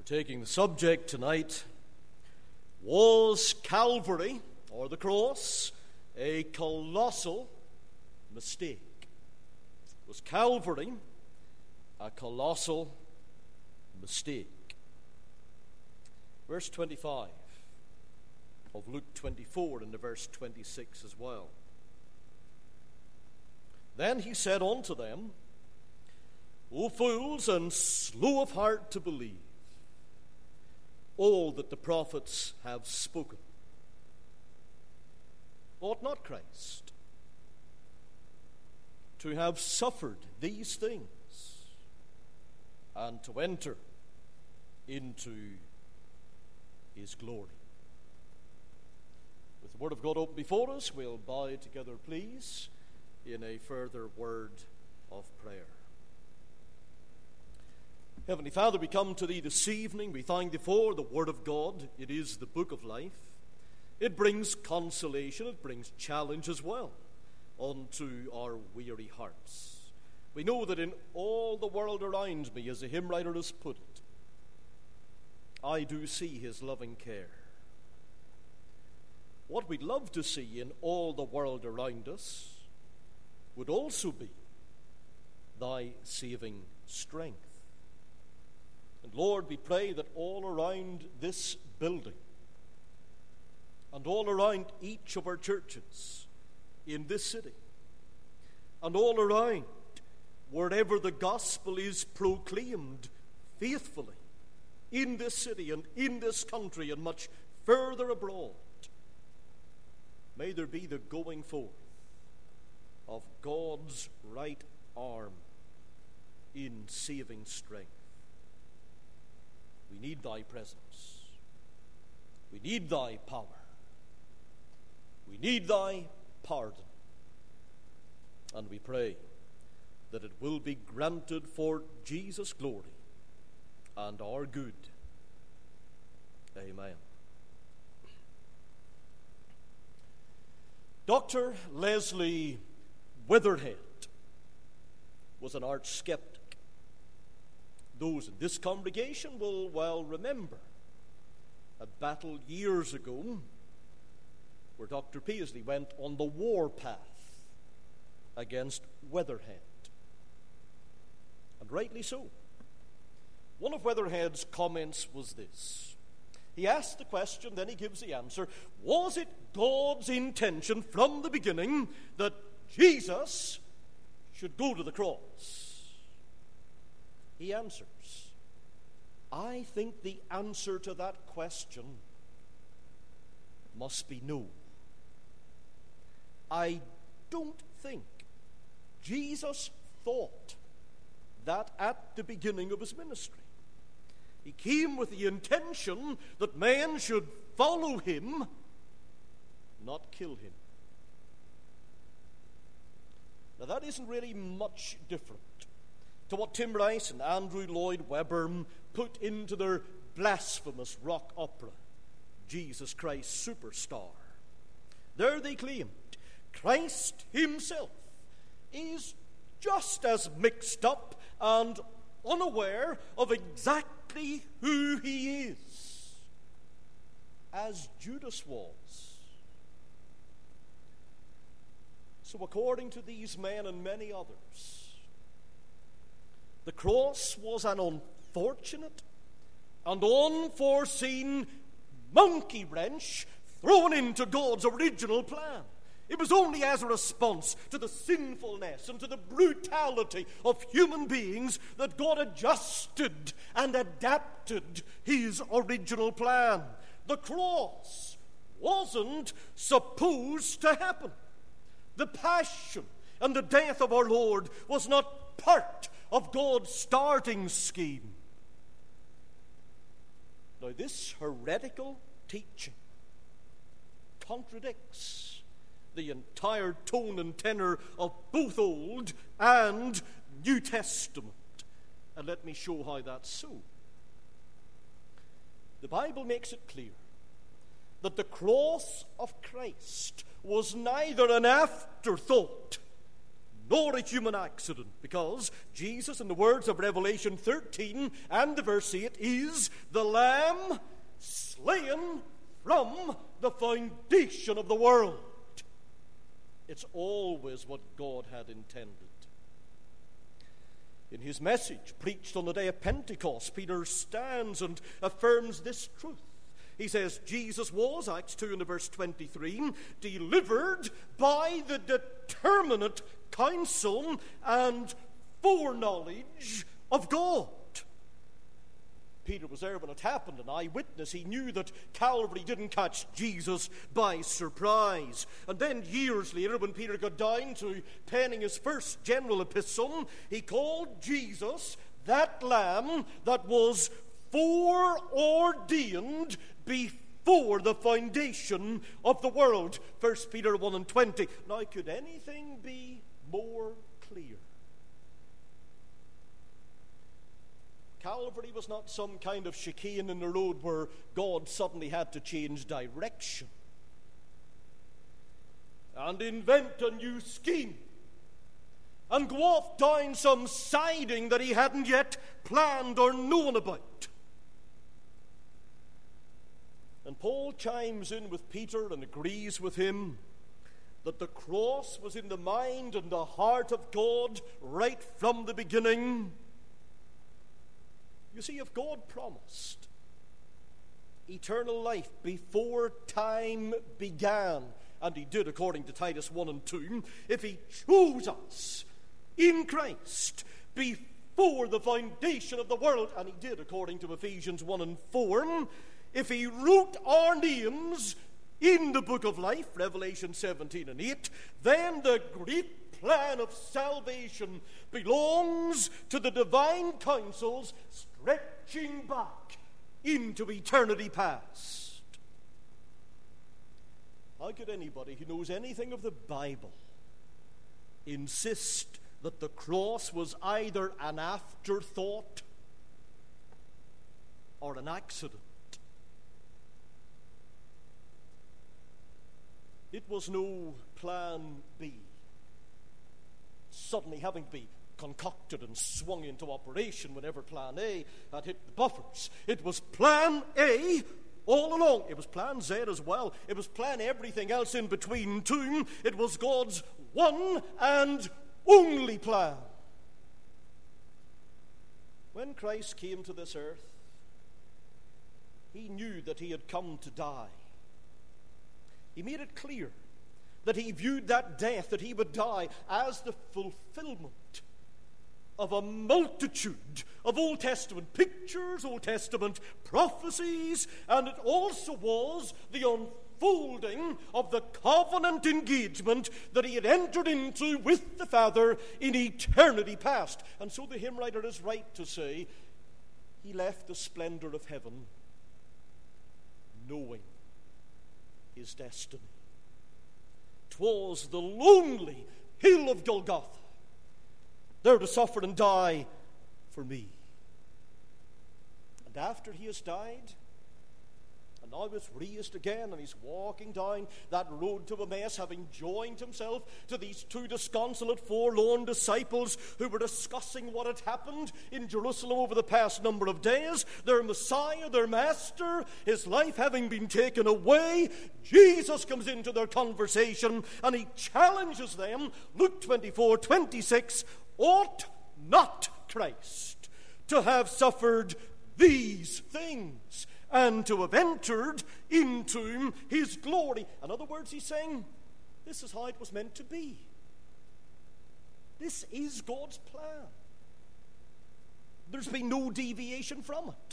taking the subject tonight, was Calvary, or the cross, a colossal mistake? Was Calvary a colossal mistake? Verse 25 of Luke 24 and the verse 26 as well. Then he said unto them, O fools, and slow of heart to believe all that the prophets have spoken. Ought not Christ to have suffered these things and to enter into his glory? With the word of God open before us, we'll bow together, please, in a further word of prayer. Heavenly Father, we come to Thee this evening. We thank Thee for the Word of God. It is the book of life. It brings consolation. It brings challenge as well unto our weary hearts. We know that in all the world around me, as the hymn writer has put it, I do see His loving care. What we'd love to see in all the world around us would also be Thy saving strength. And Lord, we pray that all around this building and all around each of our churches in this city and all around wherever the gospel is proclaimed faithfully in this city and in this country and much further abroad, may there be the going forth of God's right arm in saving strength. We need Thy presence. We need Thy power. We need Thy pardon. And we pray that it will be granted for Jesus' glory and our good. Amen. Dr. Leslie Witherhead was an arch skeptic. Those in this congregation will well remember a battle years ago where Dr. Paisley went on the war path against Weatherhead. And rightly so. One of Weatherhead's comments was this. He asked the question, then he gives the answer. Was it God's intention from the beginning that Jesus should go to the cross? He answers, I think the answer to that question must be no. I don't think Jesus thought that at the beginning of his ministry. He came with the intention that man should follow him, not kill him. Now that isn't really much different to what Tim Rice and Andrew Lloyd Webber put into their blasphemous rock opera, Jesus Christ Superstar. There they claimed Christ himself is just as mixed up and unaware of exactly who he is as Judas was. So according to these men and many others, the cross was an unfortunate and unforeseen monkey wrench thrown into God's original plan. It was only as a response to the sinfulness and to the brutality of human beings that God adjusted and adapted his original plan. The cross wasn't supposed to happen. The passion and the death of our Lord was not part of God's starting scheme. Now, this heretical teaching contradicts the entire tone and tenor of both Old and New Testament. And let me show how that's so. The Bible makes it clear that the cross of Christ was neither an afterthought nor a human accident, because Jesus, in the words of Revelation 13 and the verse 8, is the Lamb slain from the foundation of the world. It's always what God had intended. In his message preached on the day of Pentecost, Peter stands and affirms this truth. He says Jesus was, Acts 2 and verse 23, delivered by the determinate counsel and foreknowledge of God. Peter was there when it happened, an eyewitness. He knew that Calvary didn't catch Jesus by surprise. And then years later, when Peter got down to penning his first general epistle, he called Jesus that Lamb that was foreordained before the foundation of the world. 1 Peter 1 and 20. Now, could anything be more clear? Calvary was not some kind of chicane in the road where God suddenly had to change direction and invent a new scheme and go off down some siding that he hadn't yet planned or known about. And Paul chimes in with Peter and agrees with him that the cross was in the mind and the heart of God right from the beginning. You see, if God promised eternal life before time began, and he did according to Titus 1 and 2, if he chose us in Christ before the foundation of the world, and he did according to Ephesians 1 and 4, if he wrote our names in the book of life, Revelation 17 and 8, then the great plan of salvation belongs to the divine counsels stretching back into eternity past. How could anybody who knows anything of the Bible insist that the cross was either an afterthought or an accident? It was no plan B, suddenly having to be concocted and swung into operation whenever plan A had hit the buffers. It was plan A all along. It was plan Z as well. It was plan everything else in between too. It was God's one and only plan. When Christ came to this earth, he knew that he had come to die. He made it clear that he viewed that death that he would die as the fulfillment of a multitude of Old Testament pictures, Old Testament prophecies, and it also was the unfolding of the covenant engagement that he had entered into with the Father in eternity past. And so the hymn writer is right to say he left the splendor of heaven knowing his destiny. 'Twas the lonely hill of Golgotha, there to suffer and die for me. And after he has died, and now is raised again, and he's walking down that road to Emmaus, having joined himself to these two disconsolate, forlorn disciples who were discussing what had happened in Jerusalem over the past number of days. Their Messiah, their Master, his life having been taken away, Jesus comes into their conversation and he challenges them. Luke 24:26, ought not Christ to have suffered these things and to have entered into his glory? In other words, he's saying, this is how it was meant to be. This is God's plan. There's been no deviation from it.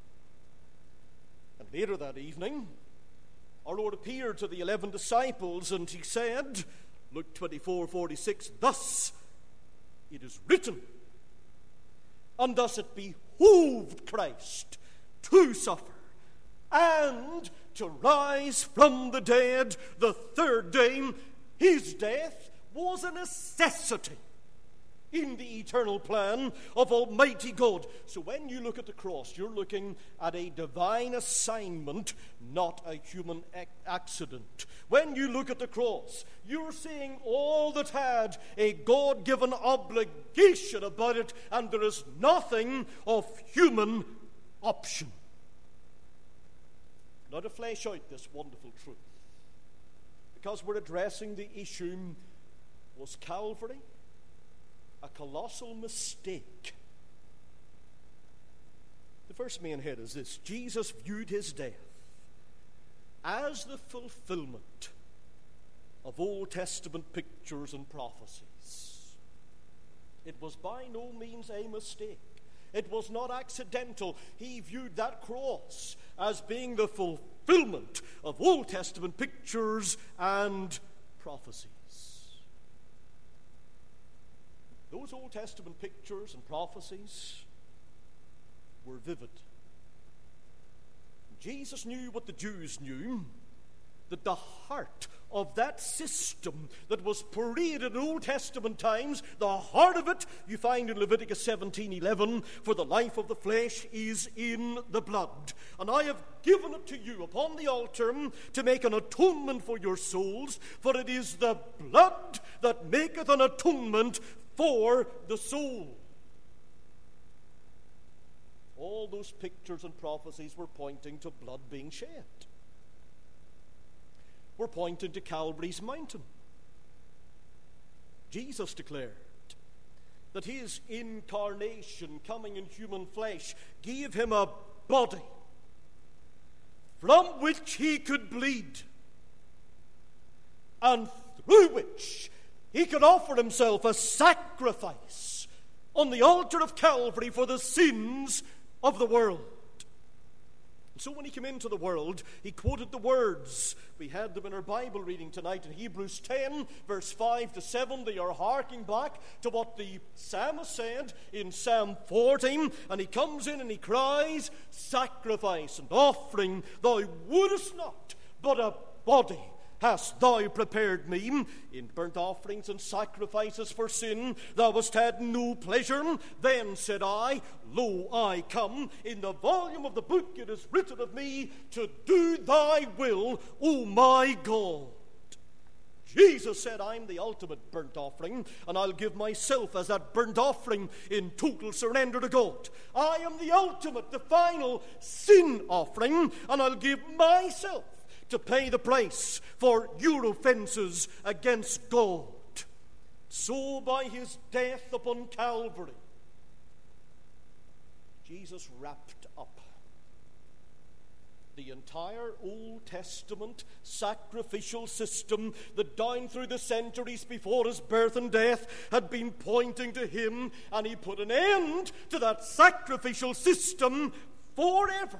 And later that evening, our Lord appeared to the 11 disciples, and he said, Luke 24:46, thus it is written, and thus it behooved Christ to suffer and to rise from the dead the third day. His death was a necessity in the eternal plan of Almighty God. So when you look at the cross, you're looking at a divine assignment, not a human accident. When you look at the cross, you're seeing all that had a God-given obligation about it, and there is nothing of human option. Now, to flesh out this wonderful truth, because we're addressing the issue, was Calvary a colossal mistake? The first main head is this: Jesus viewed his death as the fulfillment of Old Testament pictures and prophecies. It was by no means a mistake. It was not accidental. He viewed that cross as being the fulfillment of Old Testament pictures and prophecies. Those Old Testament pictures and prophecies were vivid. Jesus knew what the Jews knew, that the heart of that system that was paraded in Old Testament times, the heart of it you find in Leviticus 17:11, for the life of the flesh is in the blood. And I have given it to you upon the altar to make an atonement for your souls, for it is the blood that maketh an atonement for the soul. All those pictures and prophecies were pointing to blood being shed. We're pointing to Calvary's mountain. Jesus declared that his incarnation, coming in human flesh, gave him a body from which he could bleed, and through which he could offer himself a sacrifice on the altar of Calvary for the sins of the world. And so when he came into the world, he quoted the words. We had them in our Bible reading tonight in Hebrews 10, verse 5 to 7. They are harking back to what the psalmist said in Psalm 14. And he comes in and he cries, "Sacrifice and offering thou wouldest not, but a body hast thou prepared me. In burnt offerings and sacrifices for sin thou hast had no pleasure. Then said I, Lo, I come. In the volume of the book it is written of me, to do thy will, O my God." Jesus said, "I'm the ultimate burnt offering, and I'll give myself as that burnt offering in total surrender to God. I am the ultimate, the final sin offering, and I'll give myself to pay the price for your offenses against God." So by his death upon Calvary, Jesus wrapped up the entire Old Testament sacrificial system that down through the centuries before his birth and death had been pointing to him, and he put an end to that sacrificial system forever.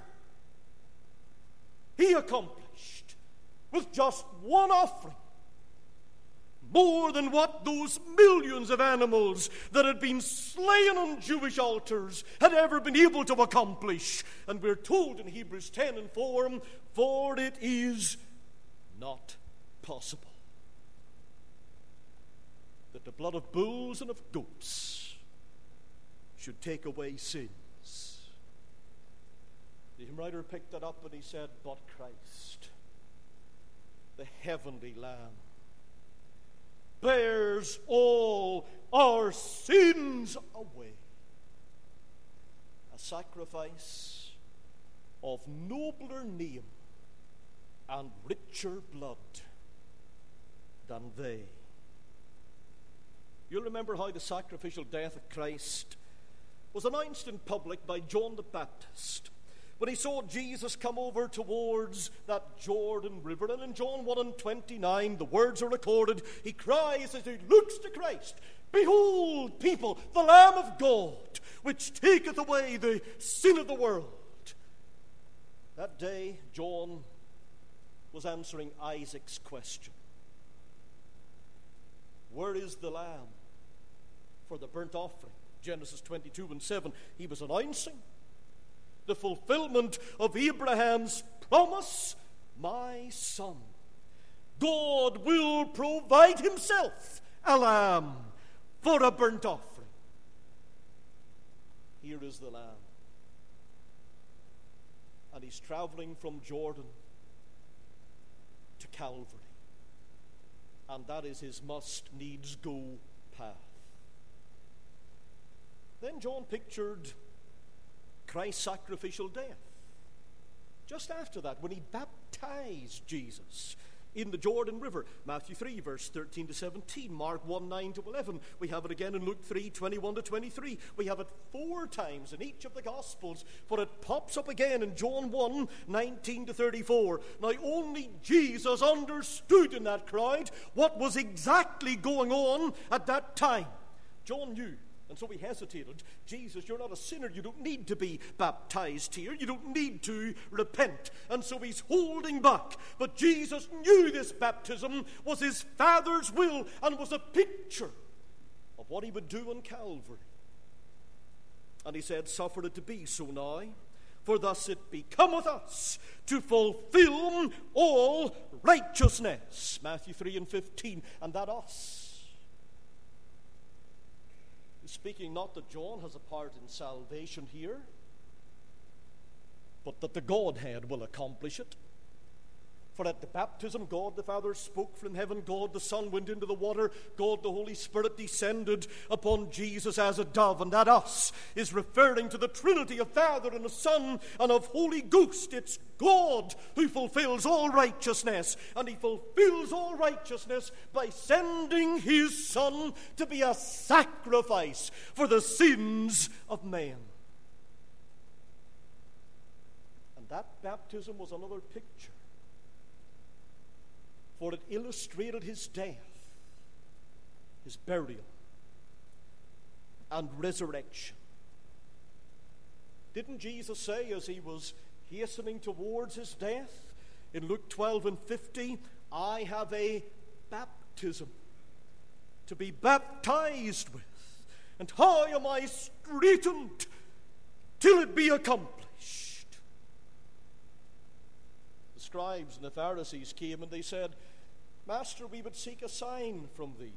He accomplished with just one offering more than what those millions of animals that had been slain on Jewish altars had ever been able to accomplish. And we're told in Hebrews 10 and 4, "For it is not possible that the blood of bulls and of goats should take away sins." The hymn writer picked that up and he said, "But Christ, the heavenly Lamb, bears all our sins away. A sacrifice of nobler name and richer blood than they." You'll remember how the sacrificial death of Christ was announced in public by John the Baptist when he saw Jesus come over towards that Jordan River. And in John 1:29, the words are recorded. He cries as he looks to Christ, "Behold, people, the Lamb of God, which taketh away the sin of the world." That day, John was answering Isaac's question. Where is the lamb for the burnt offering? Genesis 22 and 7. He was announcing the fulfillment of Abraham's promise. My son, God will provide himself a lamb for a burnt offering. here is the Lamb. And he's traveling from Jordan to Calvary. And that is his must-needs-go path. Then John pictured Christ's sacrificial death. Just after that, when he baptized Jesus in the Jordan River. Matthew 3, verse 13 to 17. Mark 1, 9 to 11. We have it again in Luke 3, 21 to 23. We have it 4 times in each of the Gospels, for it pops up again in John 1, 19 to 34. Now, only Jesus understood in that crowd what was exactly going on at that time. John knew. And so he hesitated. Jesus, you're not a sinner. You don't need to be baptized here. You don't need to repent. And so he's holding back. But Jesus knew this baptism was his Father's will and was a picture of what he would do on Calvary. And he said, suffer it to be so now, for thus it becometh us to fulfill all righteousness. Matthew 3 and 15. And that us. Speaking not that John has a part in salvation here, but that the Godhead will accomplish it. For at the baptism, God the Father spoke from heaven, God the Son went into the water, God the Holy Spirit descended upon Jesus as a dove. And that us is referring to the Trinity of Father and of Son and of Holy Ghost. It's God who fulfills all righteousness, and he fulfills all righteousness by sending his Son to be a sacrifice for the sins of men. And that baptism was another picture, for it illustrated his death, his burial, and resurrection. Didn't Jesus say as he was hastening towards his death in Luke 12 and 50, I have a baptism to be baptized with, and how am I straitened till it be accomplished? The scribes and the Pharisees came and they said, Master, we would seek a sign from thee.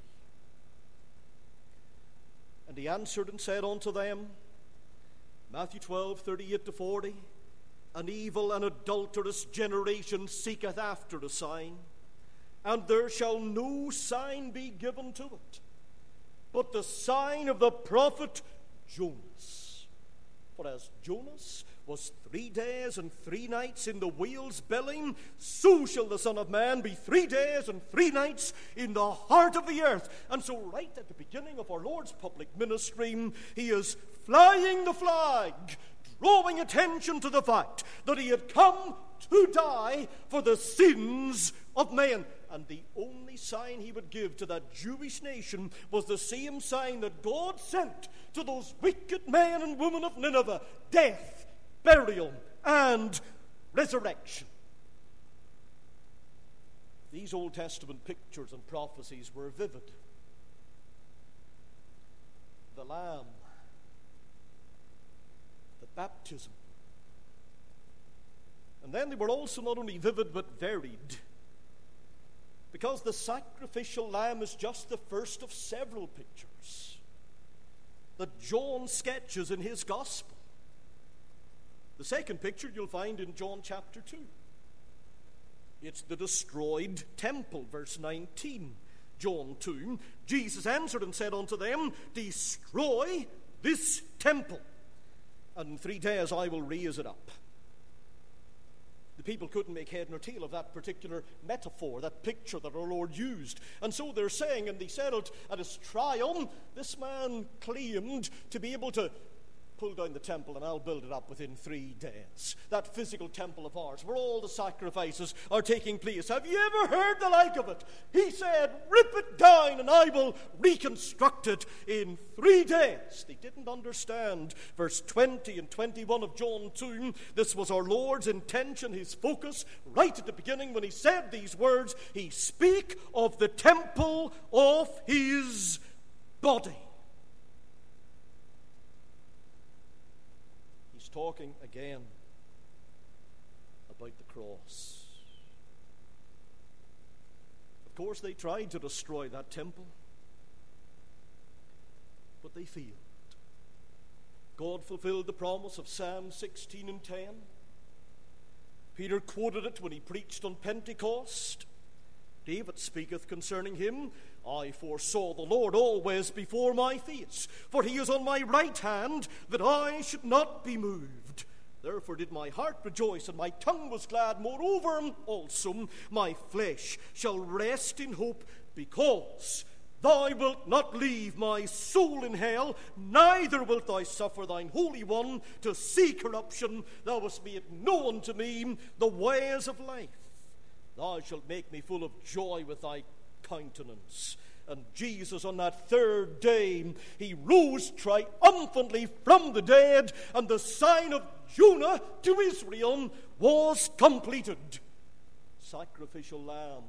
And he answered and said unto them, Matthew 12, 38 to 40, an evil and adulterous generation seeketh after a sign, and there shall no sign be given to it, but the sign of the prophet Jonas. For as Jonas was 3 days and 3 nights in the whale's belly, so shall the Son of Man be 3 days and 3 nights in the heart of the earth. And so right at the beginning of our Lord's public ministry, he is flying the flag, drawing attention to the fact that he had come to die for the sins of men. And the only sign he would give to that Jewish nation was the same sign that God sent to those wicked men and women of Nineveh: death, burial, and resurrection. These Old Testament pictures and prophecies were vivid. The Lamb, the baptism. And then they were also not only vivid but varied, because the sacrificial lamb is just the first of several pictures that John sketches in his gospel. The second picture you'll find in John chapter 2. It's the destroyed temple, verse 19. John 2, Jesus answered and said unto them, destroy this temple, and in 3 days I will raise it up. The people couldn't make head nor tail of that particular metaphor, that picture that our Lord used. And so they're saying, and they said it at his trial, this man claimed to be able to pull down the temple and I'll build it up within 3 days. That physical temple of ours where all the sacrifices are taking place. Have you ever heard the like of it? He said, rip it down and I will reconstruct it in 3 days. They didn't understand verse 20 and 21 of John 2. This was our Lord's intention, his focus, right at the beginning when he said these words. He spake of the temple of his body. Talking again about the cross. Of course, they tried to destroy that temple, but they failed. God fulfilled the promise of Psalm 16 and 10. Peter quoted it when he preached on Pentecost. David speaketh concerning him, I foresaw the Lord always before my face, for he is on my right hand, that I should not be moved. Therefore did my heart rejoice, and my tongue was glad. Moreover also my flesh shall rest in hope, because thou wilt not leave my soul in hell, neither wilt thou suffer thine Holy One to see corruption. Thou hast made known to me the ways of life. Thou shalt make me full of joy with thy countenance. And Jesus, on that third day, he rose triumphantly from the dead, and the sign of Jonah to Israel was completed. Sacrificial lamb.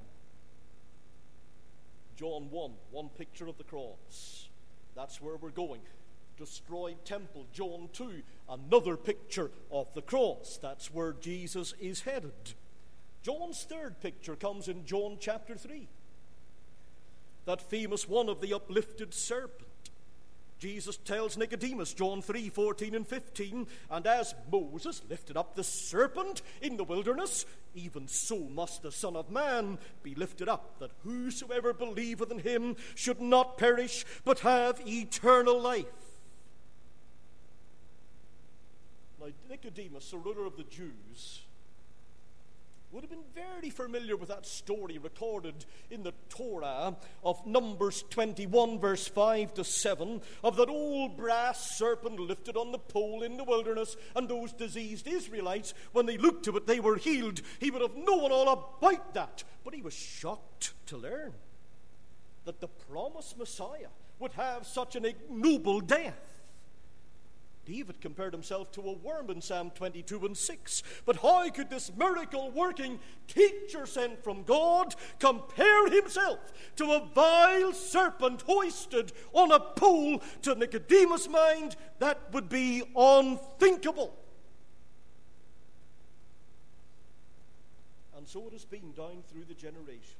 John 1, one picture of the cross. That's where we're going. Destroyed temple. John 2, another picture of the cross. That's where Jesus is headed. John's third picture comes in John chapter 3. That famous one of the uplifted serpent. Jesus tells Nicodemus, John 3, 14 and 15, and as Moses lifted up the serpent in the wilderness, even so must the Son of Man be lifted up, that whosoever believeth in him should not perish, but have eternal life. Now Nicodemus, the ruler of the Jews, would have been very familiar with that story recorded in the Torah of Numbers 21, verse 5 to 7, of that old brass serpent lifted on the pole in the wilderness, and those diseased Israelites, when they looked to it, they were healed. He would have known all about that, but he was shocked to learn that the promised Messiah would have such an ignoble death. David compared himself to a worm in Psalm 22 and 6. But how could this miracle-working teacher sent from God compare himself to a vile serpent hoisted on a pole? To Nicodemus' mind, that would be unthinkable. And so it has been down through the generations.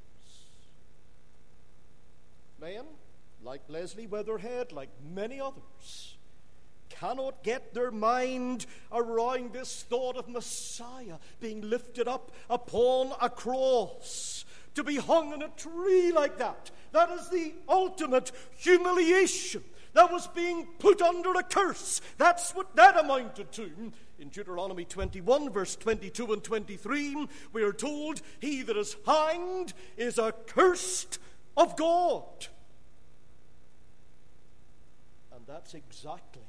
Men, like Leslie Weatherhead, like many others, cannot get their mind around this thought of Messiah being lifted up upon a cross, to be hung on a tree like that. That is the ultimate humiliation. That was being put under a curse. That's what that amounted to. In Deuteronomy 21, verse 22 and 23, we are told, he that is hanged is accursed of God. And that's exactly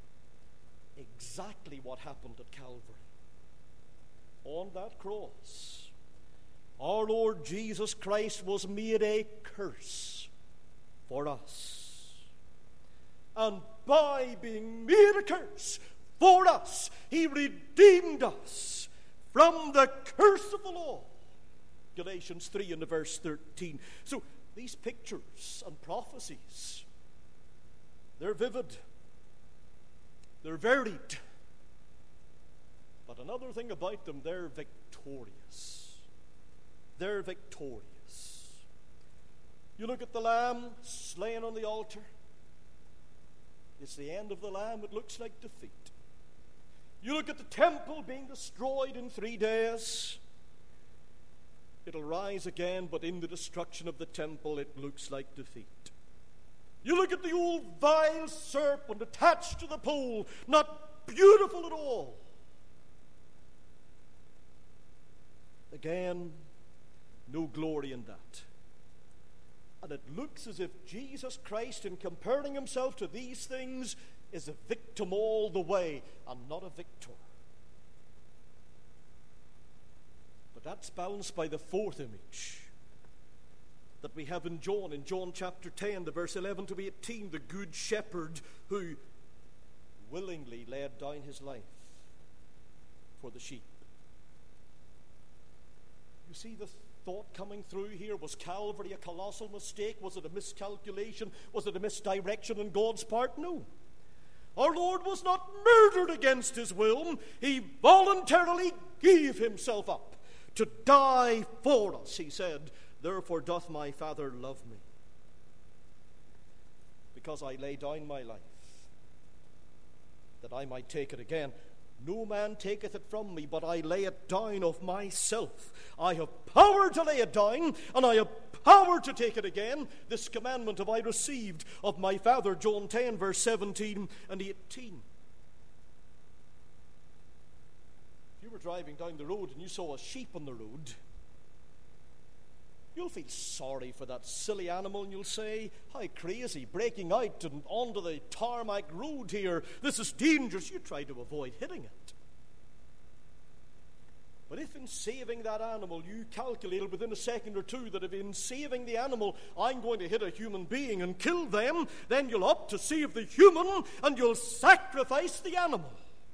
what happened at Calvary. On that cross, our Lord Jesus Christ was made a curse for us. And by being made a curse for us, he redeemed us from the curse of the law. Galatians 3 and verse 13. So these pictures and prophecies, they're vivid, they're varied. But another thing about them, they're victorious. They're victorious. You look at the lamb slain on the altar. It's the end of the lamb. It looks like defeat. You look at the temple being destroyed in 3 days. It'll rise again, but in the destruction of the temple, it looks like defeat. You look at the old vile serpent attached to the pole, not beautiful at all. Again, no glory in that. And it looks as if Jesus Christ, in comparing himself to these things, is a victim all the way and not a victor. But that's balanced by the fourth image that we have in John chapter 10, the verse 11 to 18, the good shepherd who willingly laid down his life for the sheep. You see the thought coming through here? Was Calvary a colossal mistake? Was it a miscalculation? Was it a misdirection on God's part? No. Our Lord was not murdered against his will. He voluntarily gave himself up to die for us. He said, therefore doth my Father love me, because I lay down my life that I might take it again. No man taketh it from me, but I lay it down of myself. I have power to lay it down, and I have power to take it again. This commandment have I received of my Father. John 10, verse 17 and 18. If you were driving down the road and you saw a sheep on the road, you'll feel sorry for that silly animal, and you'll say, how crazy, breaking out and onto the tarmac road here. This is dangerous. You try to avoid hitting it. But if in saving that animal you calculated within a second or two that if in saving the animal I'm going to hit a human being and kill them, then you'll opt to save the human and you'll sacrifice the animal.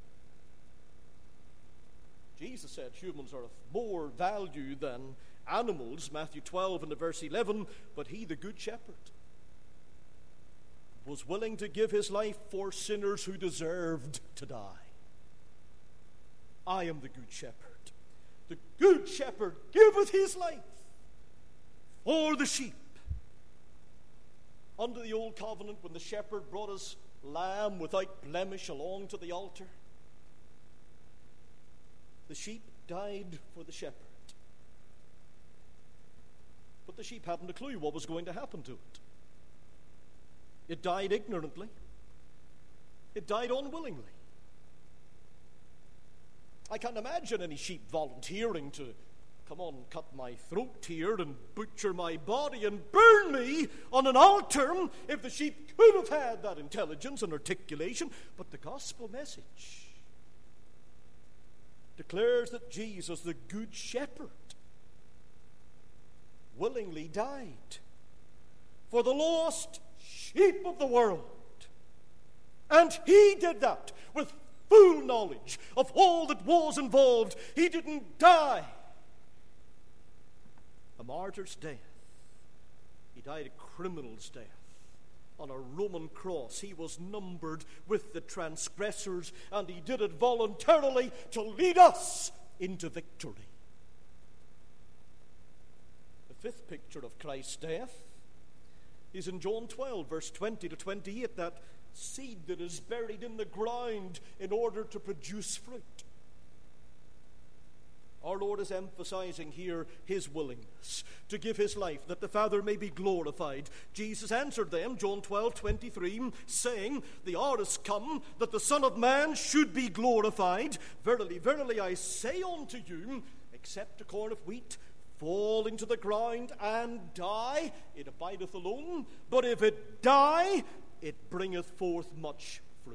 Jesus said humans are of more value than animals, Matthew 12 and verse 11, but he, the good shepherd, was willing to give his life for sinners who deserved to die. I am the good shepherd. The good shepherd giveth his life for the sheep. Under the old covenant, when the shepherd brought his lamb without blemish along to the altar, the sheep died for the shepherd. But the sheep hadn't a clue what was going to happen to it. It died ignorantly. It died unwillingly. I can't imagine any sheep volunteering to come on, cut my throat here and butcher my body and burn me on an altar if the sheep could have had that intelligence and articulation. But the gospel message declares that Jesus, the good shepherd, willingly died for the lost sheep of the world. And he did that with full knowledge of all that was involved. He didn't die a martyr's death. He died a criminal's death on a Roman cross. He was numbered with the transgressors, and he did it voluntarily to lead us into victory. The fifth picture of Christ's death is in John 12, verse 20 to 28, that seed that is buried in the ground in order to produce fruit. Our Lord is emphasizing here his willingness to give his life that the Father may be glorified. Jesus answered them, John 12:23, saying, the hour is come that the Son of Man should be glorified. Verily, verily, I say unto you, except a corn of wheat fall into the ground and die, it abideth alone. But if it die, it bringeth forth much fruit.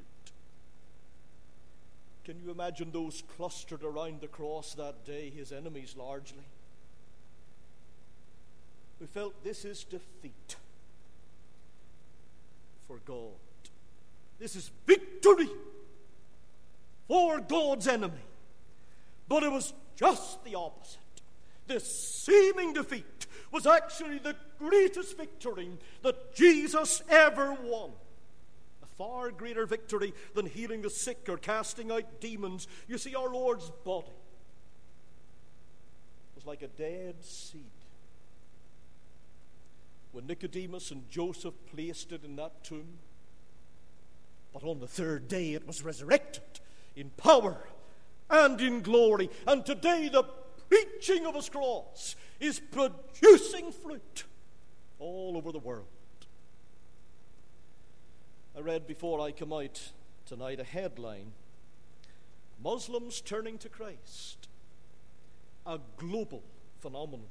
Can you imagine those clustered around the cross that day, his enemies largely, who felt this is defeat for God? This is victory for God's enemy. But it was just the opposite. This seeming defeat was actually the greatest victory that Jesus ever won. A far greater victory than healing the sick or casting out demons. You see, our Lord's body was like a dead seed. When Nicodemus and Joseph placed it in that tomb, but on the third day it was resurrected in power and in glory. And today the preaching of his cross is producing fruit all over the world. I read before I come out tonight a headline: Muslims turning to Christ, a global phenomenon.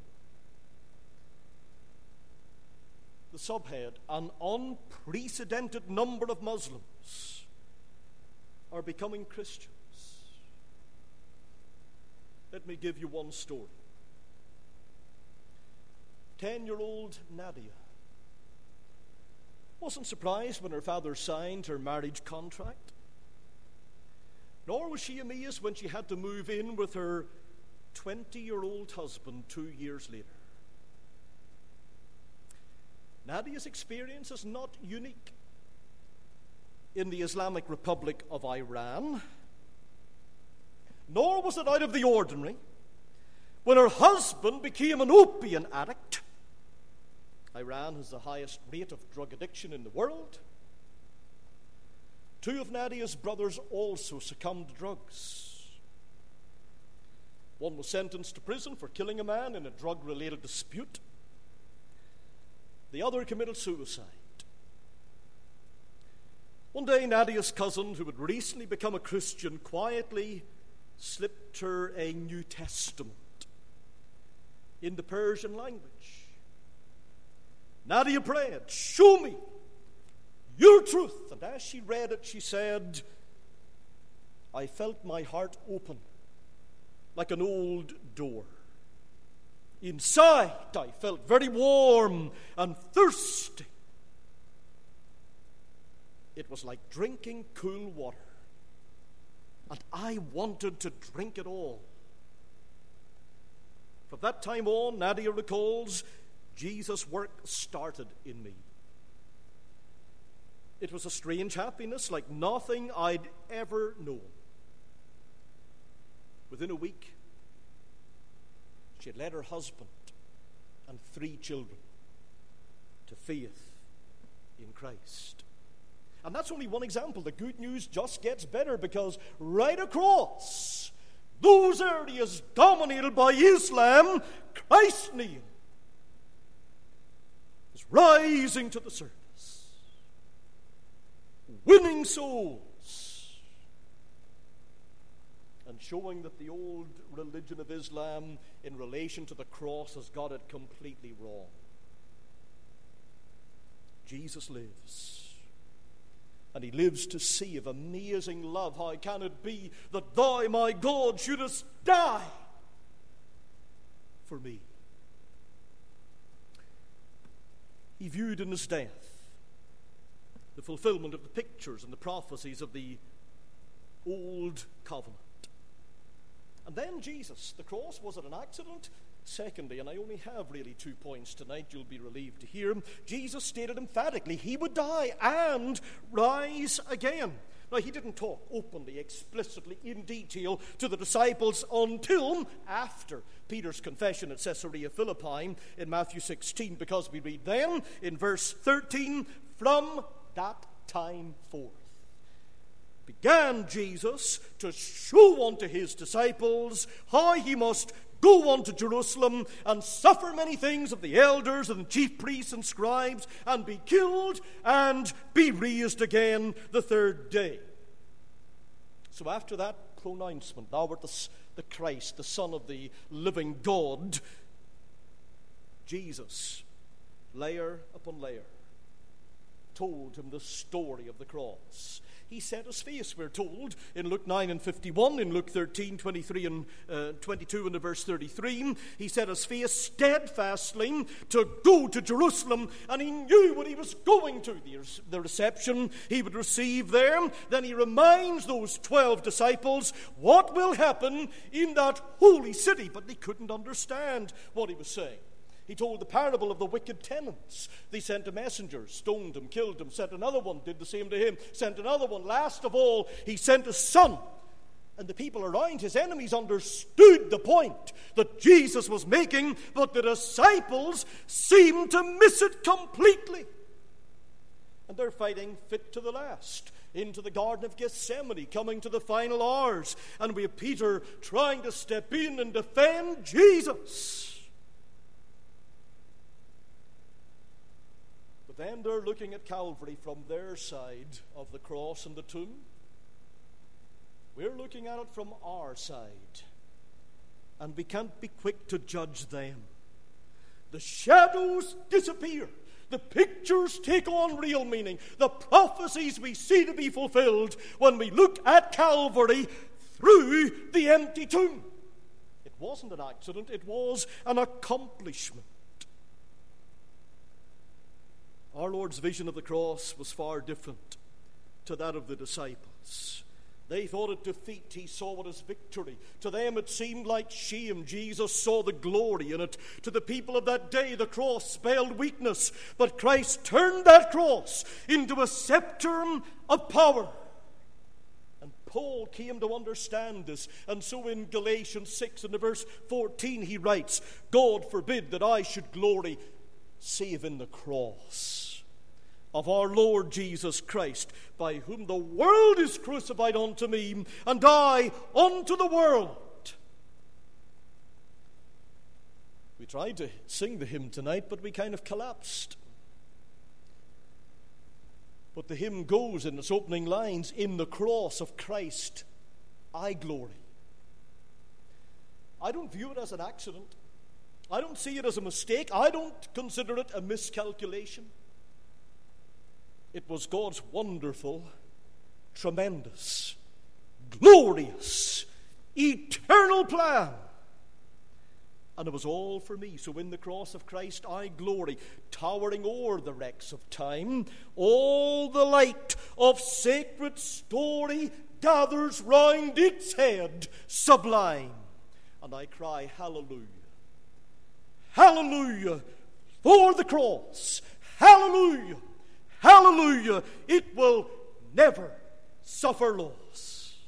The subhead: an unprecedented number of Muslims are becoming Christians. Let me give you one story. 10-year-old Nadia wasn't surprised when her father signed her marriage contract. Nor was she amazed when she had to move in with her 20-year-old husband 2 years later. Nadia's experience is not unique. In the Islamic Republic of Iran, nor was it out of the ordinary when her husband became an opium addict. Iran has the highest rate of drug addiction in the world. two of Nadia's brothers also succumbed to drugs. One was sentenced to prison for killing a man in a drug-related dispute. The other committed suicide. One day, Nadia's cousin, who had recently become a Christian, quietly slipped her a New Testament in the Persian language. Nadia prayed, "Show me your truth." And as she read it, she said, "I felt my heart open like an old door. Inside, I felt very warm and thirsty. It was like drinking cool water, and I wanted to drink it all." From that time on, Nadia recalls, Jesus' work started in me. It was a strange happiness like nothing I'd ever known. Within a week, she had led her husband and 3 children to faith in Christ. And that's only one example. The good news just gets better, because right across those areas dominated by Islam, Christ's name is rising to the surface, winning souls, and showing that the old religion of Islam in relation to the cross has got it completely wrong. Jesus lives. And he lives to see of amazing love. How can it be that thou, my God, shouldest die for me? He viewed in his death the fulfillment of the pictures and the prophecies of the old covenant. And then Jesus, the cross, was it an accident? Secondly, and I only have really 2 points tonight, you'll be relieved to hear, Jesus stated emphatically he would die and rise again. Now, he didn't talk openly, explicitly, in detail to the disciples until after Peter's confession at Caesarea Philippi in Matthew 16, because we read then in verse 13, "From that time forth began Jesus to show unto his disciples how he must go on to Jerusalem and suffer many things of the elders and chief priests and scribes, and be killed and be raised again the 3rd day." So after that pronouncement, "Thou art the Christ, the Son of the living God," Jesus, layer upon layer, told him the story of the cross. He set his face, we're told, in Luke 9 and 51, in Luke 13, 23 and 22 and verse 33. He set his face steadfastly to go to Jerusalem, and he knew what he was going to, the reception he would receive there. Then he reminds those 12 disciples what will happen in that holy city, but they couldn't understand what he was saying. He told the parable of the wicked tenants. They sent a messenger, stoned him, killed him, sent another one, did the same to him, sent another one. Last of all, he sent his son. And the people around, his enemies, understood the point that Jesus was making, but the disciples seemed to miss it completely. And they're fighting fit to the last, into the Garden of Gethsemane, coming to the final hours. And we have Peter trying to step in and defend Jesus. Then they're looking at Calvary from their side of the cross and the tomb. We're looking at it from our side, and we can't be quick to judge them. The shadows disappear. The pictures take on real meaning. The prophecies we see to be fulfilled when we look at Calvary through the empty tomb. It wasn't an accident. It was an accomplishment. Our Lord's vision of the cross was far different to that of the disciples. They thought it defeat. He saw it as victory. To them it seemed like shame. Jesus saw the glory in it. To the people of that day, the cross spelled weakness. But Christ turned that cross into a scepter of power. And Paul came to understand this. And so in Galatians 6 and verse 14 he writes, "God forbid that I should glory save in the cross of our Lord Jesus Christ, by whom the world is crucified unto me, and I unto the world. We tried to sing the hymn tonight, but we kind of collapsed. But the hymn goes in its opening lines, "In the cross of Christ I glory." I don't view it as an accident. I don't see it as a mistake. I don't consider it a miscalculation. It was God's wonderful, tremendous, glorious, eternal plan. And it was all for me. So in the cross of Christ I glory, towering o'er the wrecks of time. All the light of sacred story gathers round its head sublime. And I cry, hallelujah. Hallelujah for the cross. Hallelujah. Hallelujah. It will never suffer loss.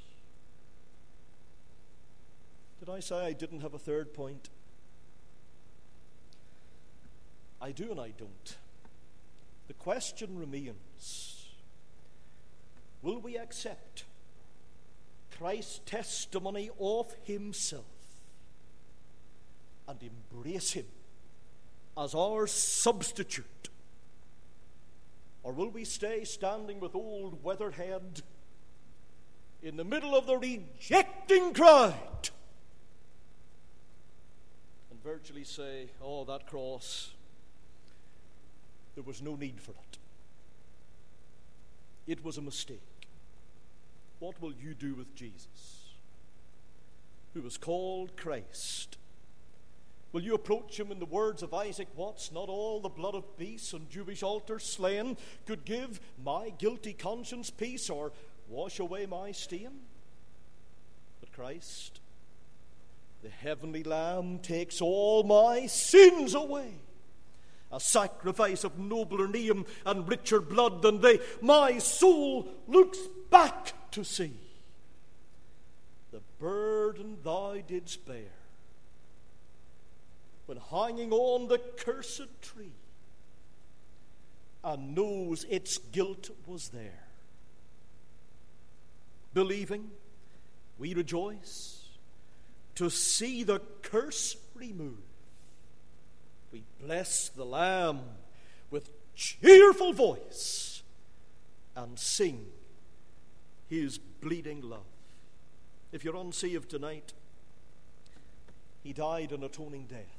Did I say I didn't have a third point? I do and I don't. The question remains, will we accept Christ's testimony of himself and embrace him as our substitute? Or will we stay standing with old Weatherhead in the middle of the rejecting crowd and virtually say, oh, that cross, there was no need for it. It was a mistake. What will you do with Jesus, who was called Christ? Will you approach him in the words of Isaac Watts? Not all the blood of beasts on Jewish altars slain could give my guilty conscience peace or wash away my stain. But Christ, the heavenly Lamb, takes all my sins away. A sacrifice of nobler name and richer blood than they. My soul looks back to see the burden thou didst bear when hanging on the cursed tree, and knows its guilt was there. Believing, we rejoice to see the curse removed. We bless the Lamb with cheerful voice and sing his bleeding love. If you're unsaved tonight, he died an atoning death.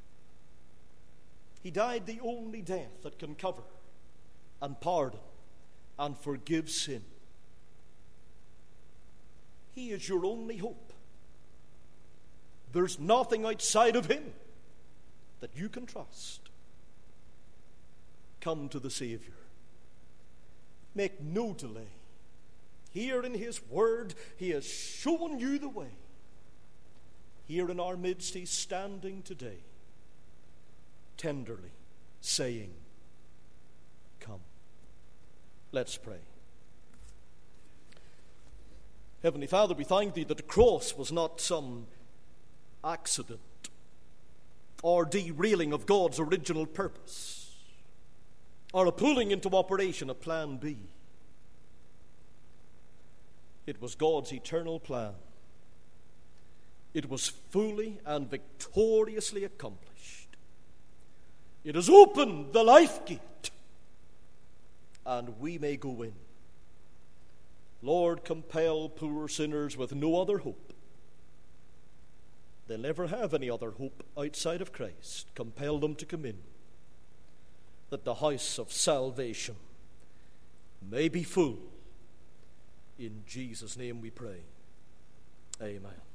He died the only death that can cover and pardon and forgive sin. He is your only hope. There's nothing outside of him that you can trust. Come to the Savior. Make no delay. Here in his word, he has shown you the way. Here in our midst, he's standing today, tenderly saying, come. Let's pray. Heavenly Father, we thank thee that the cross was not some accident or derailing of God's original purpose, or a pulling into operation of plan B. It was God's eternal plan. It was fully and victoriously accomplished. It has opened the life gate, and we may go in. Lord, compel poor sinners with no other hope. They'll never have any other hope outside of Christ. Compel them to come in, that the house of salvation may be full. In Jesus' name we pray. Amen.